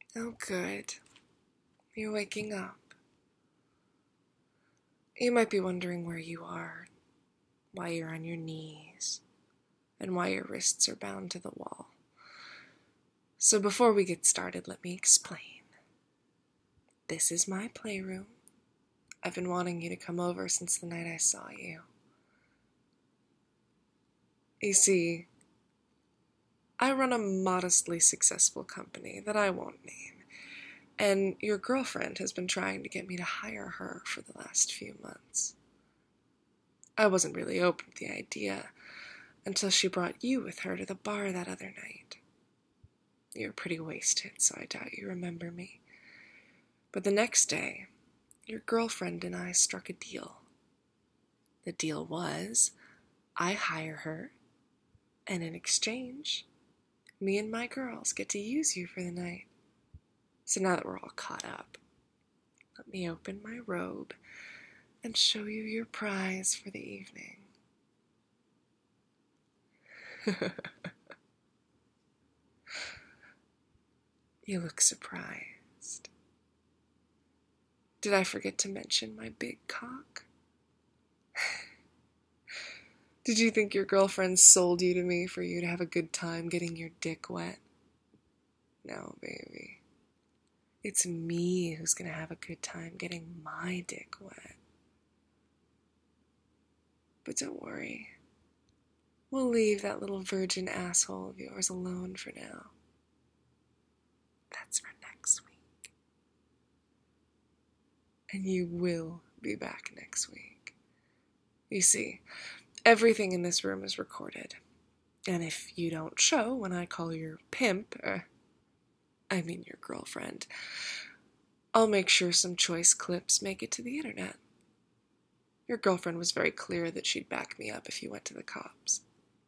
Oh, good. You're waking up. You might be wondering where you are, why you're on your knees, and why your wrists are bound to the wall. So before we get started, let me explain. This is my playroom. I've been wanting you to come over since the night I saw you. You see, I run a modestly successful company that I won't name, and your girlfriend has been trying to get me to hire her for the last few months. I wasn't really open to the idea until she brought you with her to the bar that other night. You were pretty wasted, so I doubt you remember me. But the next day, your girlfriend and I struck a deal. The deal was, I hire her, and in exchange, me and my girls get to use you for the night. So now that we're all caught up, let me open my robe and show you your prize for the evening. You look surprised. Did I forget to mention my big cock? Did you think your girlfriend sold you to me for you to have a good time getting your dick wet? No, baby. It's me who's gonna have a good time getting my dick wet. But don't worry. We'll leave that little virgin asshole of yours alone for now. That's for next week. And you will be back next week. You see, everything in this room is recorded. And if you don't show when I call your pimp, I mean your girlfriend, I'll make sure some choice clips make it to the internet. Your girlfriend was very clear that she'd back me up if you went to the cops.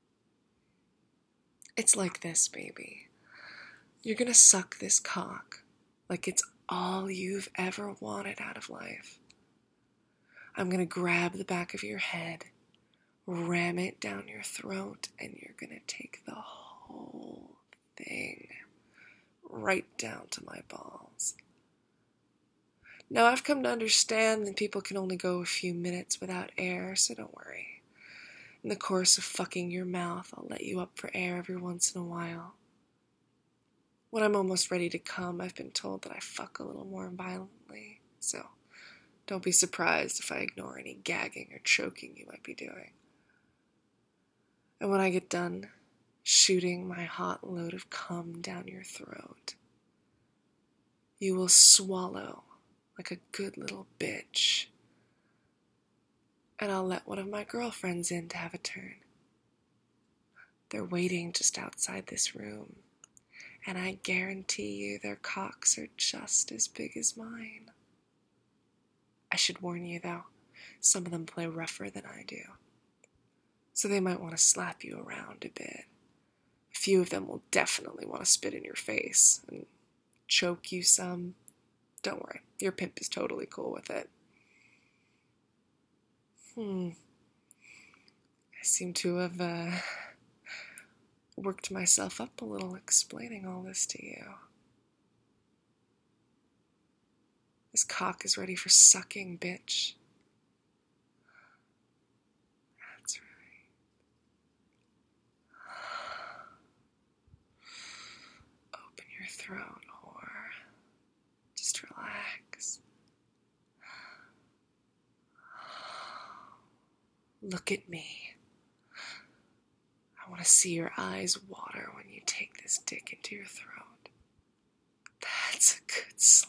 It's like this, baby. You're gonna suck this cock like it's all you've ever wanted out of life. I'm gonna grab the back of your head, ram it down your throat, and you're gonna take the whole thing right down to my balls. Now, I've come to understand that people can only go a few minutes without air, so don't worry. In the course of fucking your mouth, I'll let you up for air every once in a while. When I'm almost ready to come, I've been told that I fuck a little more violently, so don't be surprised if I ignore any gagging or choking you might be doing. And when I get done shooting my hot load of cum down your throat, you will swallow like a good little bitch. And I'll let one of my girlfriends in to have a turn. They're waiting just outside this room, and I guarantee you their cocks are just as big as mine. I should warn you, though, some of them play rougher than I do. So they might want to slap you around a bit. A few of them will definitely want to spit in your face and choke you some. Don't worry, your pimp is totally cool with it. I seem to have worked myself up a little explaining all this to you. This cock is ready for sucking, bitch. That's right. Open your throat, whore. Just relax. Look at me. I want to see your eyes water when you take this dick into your throat. That's a good slut.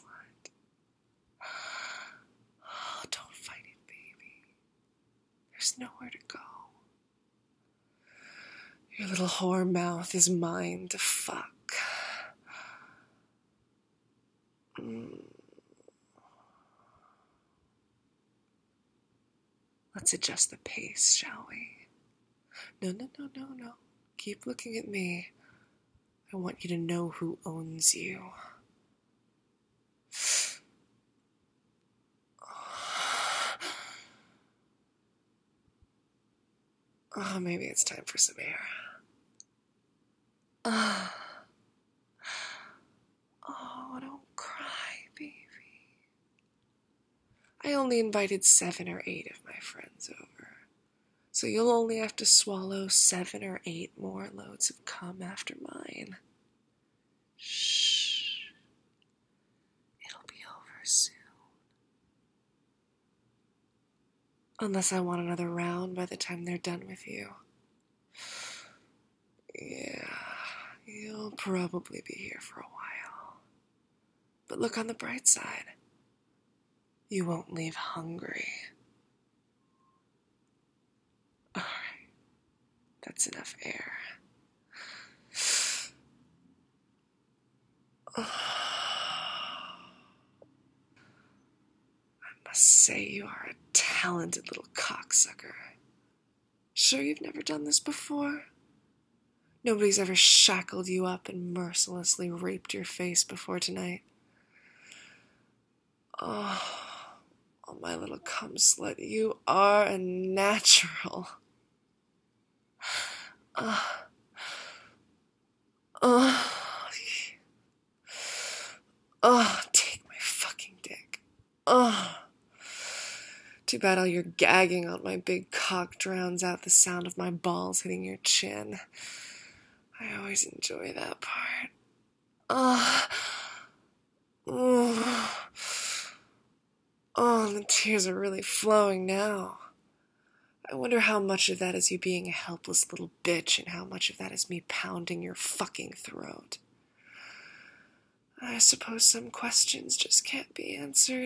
Oh, don't fight it, baby. There's nowhere to go. Your little whore mouth is mine to fuck. Let's adjust the pace, shall we? No. Keep looking at me. I want you to know who owns you. Oh, maybe it's time for some air. Oh, what a I only invited 7 or 8 of my friends over, so you'll only have to swallow 7 or 8 more loads of cum after mine. Shh. It'll be over soon. Unless I want another round by the time they're done with you. Yeah, you'll probably be here for a while. But look on the bright side. You won't leave hungry. Alright, that's enough air. I must say you are a talented little cocksucker. Sure you've never done this before? Nobody's ever shackled you up and mercilessly raped your face before tonight. Oh, my little cum slut, you are a natural. Take my fucking dick. Too bad all your gagging on my big cock drowns out the sound of my balls hitting your chin. I always enjoy that part. The tears are really flowing now. I wonder how much of that is you being a helpless little bitch and how much of that is me pounding your fucking throat. I suppose some questions just can't be answered.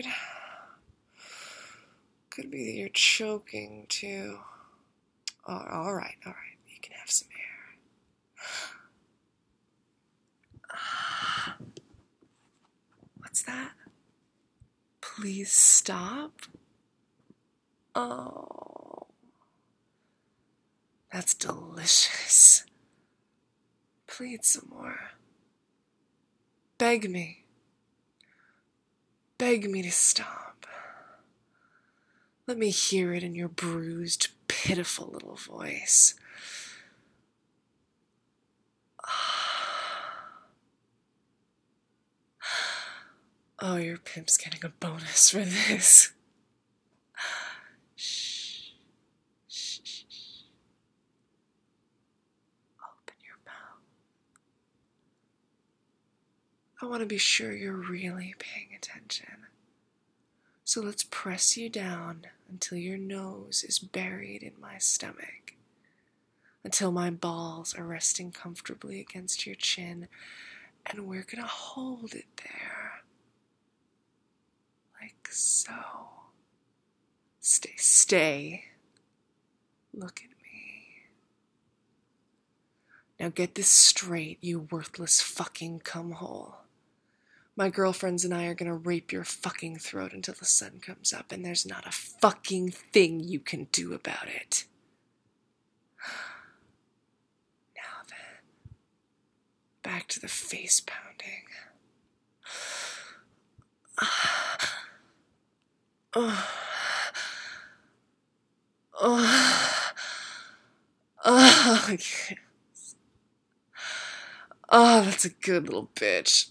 Could be that you're choking, too. Oh, all right. You can have some air. What's that? Please stop? Oh, that's delicious. Plead some more. Beg me. Beg me to stop. Let me hear it in your bruised, pitiful little voice. Oh, your pimp's getting a bonus for this. Shh. Open your mouth. I want to be sure you're really paying attention. So let's press you down until your nose is buried in my stomach. Until my balls are resting comfortably against your chin, and we're gonna hold it there. Like so. Stay. Look at me. Now get this straight, you worthless fucking cumhole. My girlfriends and I are gonna rape your fucking throat until the sun comes up, and there's not a fucking thing you can do about it. Now then, back to the face pounding. Yes. That's a good little bitch.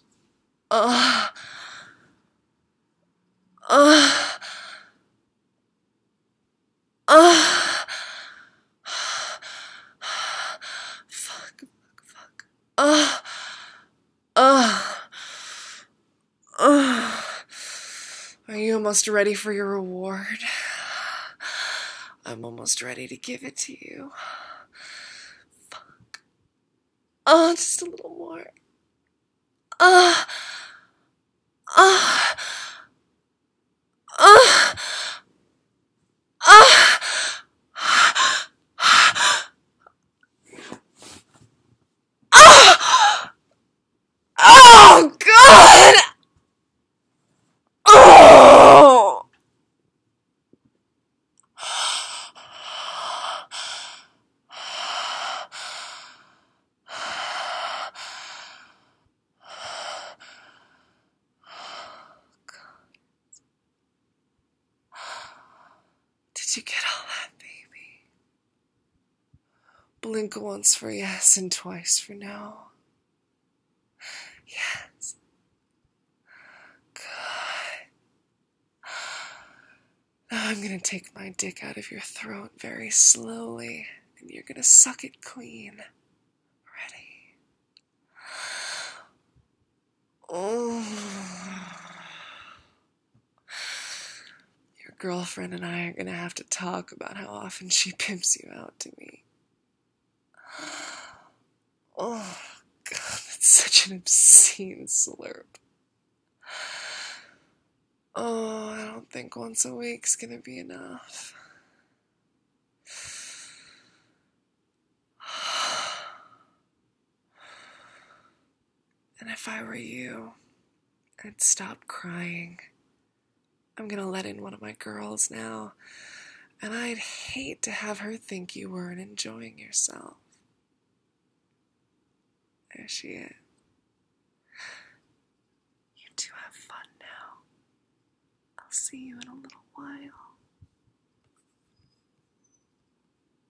Fuck. Are you almost ready for your reward? I'm almost ready to give it to you. Fuck. Just a little more. Oh, God! Oh! Did you get all that, baby? Blink once for yes and twice for no. Yes. Good. I'm gonna take my dick out of your throat very slowly, and you're gonna suck it clean. Ready? Oh. Your girlfriend and I are gonna have to talk about how often she pimps you out to me. Oh, God, that's such an obscene slurp. Oh, I don't think once a week's gonna be enough. And if I were you, I'd stop crying. I'm gonna let in one of my girls now, and I'd hate to have her think you weren't enjoying yourself. There she is. You two have fun now. I'll see you in a little while.